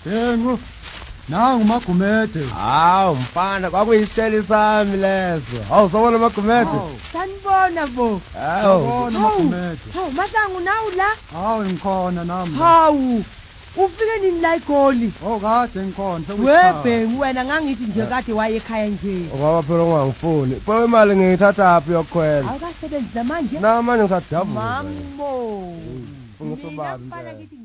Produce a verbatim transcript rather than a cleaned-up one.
Dengu. Nangu Magumede. Hawu mfana kwakuyisheli sami lezo. Hawu sobona Magumede. Sanibona bo. Hawu Bona Magumede. Hawu Masangu nawu la? Hawu ngikhona nami. Hawu. Ufike nini la eGoli? Oh kade ngikhona Webhe wena ngangithi nje kade waye ekhaya nje. Ngoba phela ungangifuni. Pho imali ngiyithatha phi yokukhwela? Awukasebenza manje? Na manje ngisadabula. Mambo. Ungisobaba Mina mfana impela. ngithi